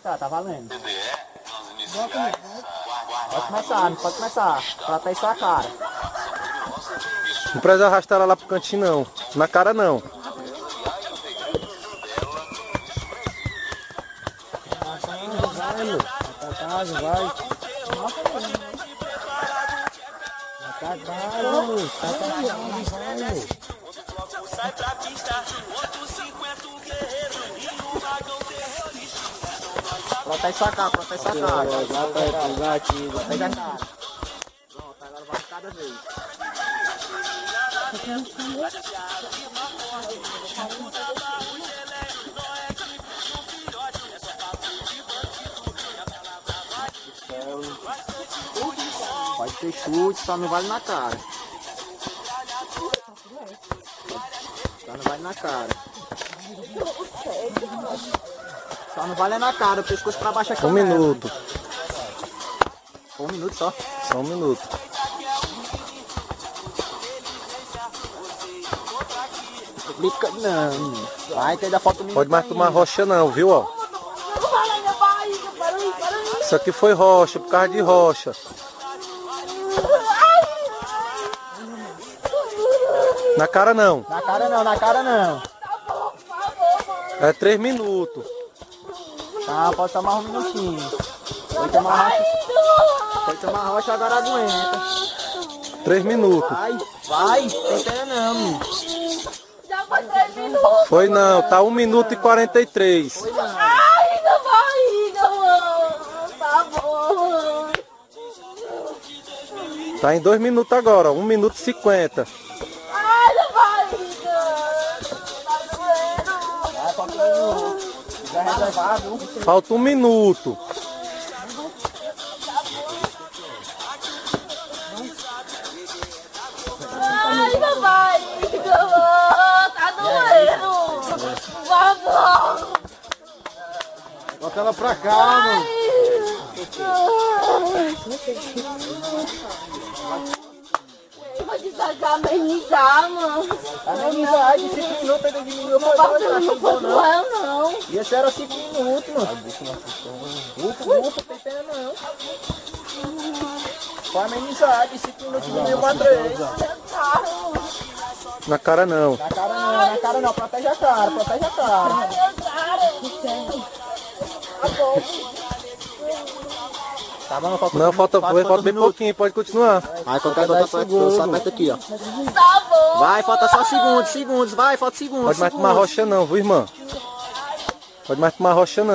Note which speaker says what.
Speaker 1: cá, tá valendo. Pode começar, não pode começar. Proteja sua cara.
Speaker 2: Não precisa arrastar ela lá pro cantinho não. Na cara não.
Speaker 1: Vai. Sai pra pista, outro 50 guerreiros e um vagão terrorista. Protege sua cara, protege sua cara. Protege a cara. Pronto, agora vai cada vez. Pode ter chute, só não vale na cara. Só não vale na cara. Só não vale na cara, o pescoço pra baixo é câmera.
Speaker 2: 1 minuto.
Speaker 1: 1 minuto só.
Speaker 2: Só 1 minuto.
Speaker 1: Clica não. Vai que ainda falta 1 minuto.
Speaker 2: Pode mais tomar rocha não, viu, ó. Isso aqui foi rocha, por causa de rocha. Na cara não.
Speaker 1: Na cara não, na cara não.
Speaker 2: É 3 minutos.
Speaker 1: Tá, pode tomar 1 minutinho. Foi tomar rocha, agora aguenta.
Speaker 2: 3 minutos.
Speaker 1: Vai, tem pena não, menino.
Speaker 3: Já foi 3 minutos.
Speaker 2: Foi não, tá 1 minuto e 43.
Speaker 3: Ai, da barriga, mano. Tá bom.
Speaker 2: Tá em 2 minutos agora, ó, 1 minuto e 50.
Speaker 3: Ai, da barriga. Tá doendo.
Speaker 1: Vai, falta 1 minuto. Já reservar, viu?
Speaker 2: Falta 1 minuto.
Speaker 3: Ai, da barriga, mano. Tá doendo. Por favor.
Speaker 1: Bota ela pra cá, mano.
Speaker 3: Vou desagar, amenizar, mano.
Speaker 1: Amenizar, de 5 minutos ainda diminuiu.
Speaker 3: Não foi doendo, não.
Speaker 1: E esse era 5 minutos, mano. Ufa, tem pena não. Foi amenizar, de 5 minutos diminuiu pra 3.
Speaker 2: Na cara não.
Speaker 1: Na cara não, na cara não. Protege a cara, protege a cara.
Speaker 3: Meu cara. Tá bom.
Speaker 1: Tá bom, falta
Speaker 2: Não, falta bem pouquinho, pode continuar.
Speaker 1: Vai, qualquer coisa, só aperta aqui, ó.
Speaker 3: Tá bom.
Speaker 1: Vai, falta só segundos, vai, falta segundos.
Speaker 2: Pode mais tomar rocha não, viu, irmã? Pode mais tomar rocha não.